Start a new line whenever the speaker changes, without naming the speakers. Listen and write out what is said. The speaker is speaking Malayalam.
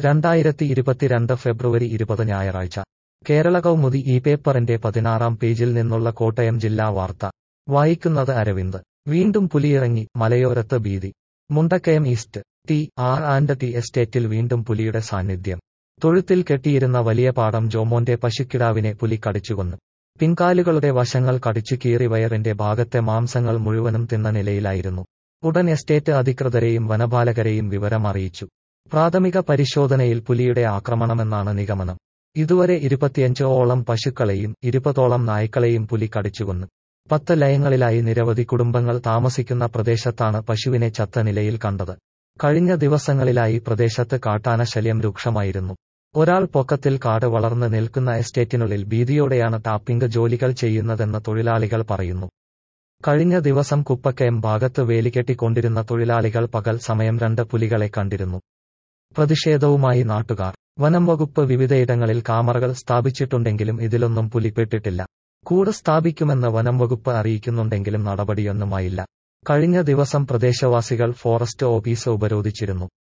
2022 ഫെബ്രുവരി 20 ഞായറാഴ്ച കേരള കൗമുദി ഈ പേപ്പറിന്റെ 16-ാം പേജിൽ നിന്നുള്ള കോട്ടയം ജില്ലാ വാർത്ത വായിക്കുന്നത് അരവിന്ദ്. വീണ്ടും പുലിയിറങ്ങി, മലയോരത്ത് ഭീതി. മുണ്ടക്കയം ഈസ്റ്റ് ടി എസ്റ്റേറ്റിൽ വീണ്ടും പുലിയുടെ സാന്നിധ്യം. തൊഴുത്തിൽ കെട്ടിയിരുന്ന വലിയ പാടം ജോമോന്റെ പശുക്കിടാവിനെ പുലി കടിച്ചുകൊന്നു. പിൻകാലുകളുടെ വശങ്ങൾ കടിച്ചു കീറി വയറിന്റെ ഭാഗത്തെ മാംസങ്ങൾ മുഴുവനും തിന്ന നിലയിലായിരുന്നു. ഉടൻ എസ്റ്റേറ്റ് അധികൃതരെയും വനപാലകരെയും വിവരം അറിയിച്ചു. പ്രാഥമിക പരിശോധനയിൽ പുലിയുടെ ആക്രമണമെന്നാണ് നിഗമനം. ഇതുവരെ 25ഓളം പശുക്കളെയും 20ഓളം നായ്ക്കളെയും പുലി കടിച്ചുകൊന്നു. 10 ലയങ്ങളിലായി നിരവധി കുടുംബങ്ങൾ താമസിക്കുന്ന പ്രദേശത്താണ് പശുവിനെ ചത്ത നിലയിൽ കണ്ടത്. കഴിഞ്ഞ ദിവസങ്ങളിലായി പ്രദേശത്ത് കാട്ടാന ശല്യം രൂക്ഷമായിരുന്നു. ഒരാൾ പൊക്കത്തിൽ കാട് വളർന്ന് നിൽക്കുന്ന എസ്റ്റേറ്റിനുള്ളിൽ ഭീതിയോടെയാണ് ടാപ്പിംഗ് ജോലികൾ ചെയ്യുന്നതെന്ന് തൊഴിലാളികൾ പറയുന്നു. കഴിഞ്ഞ ദിവസം കുപ്പക്കയം ഭാഗത്ത് വേലികെട്ടിക്കൊണ്ടിരുന്ന തൊഴിലാളികൾ പകൽ സമയം 2 പുലികളെ കണ്ടിരുന്നു. പ്രതിഷേധവുമായി നാട്ടുകാർ. വനം വകുപ്പ് വിവിധയിടങ്ങളിൽ കാമറകൾ സ്ഥാപിച്ചിട്ടുണ്ടെങ്കിലും ഇതിലൊന്നും പുലിപ്പെട്ടിട്ടില്ല. കൂട് സ്ഥാപിക്കുമെന്ന് വനം വകുപ്പ് അറിയിക്കുന്നുണ്ടെങ്കിലും നടപടിയൊന്നുമായില്ല. കഴിഞ്ഞ ദിവസം പ്രദേശവാസികൾ ഫോറസ്റ്റ് ഓഫീസ് ഉപരോധിച്ചിരുന്നു.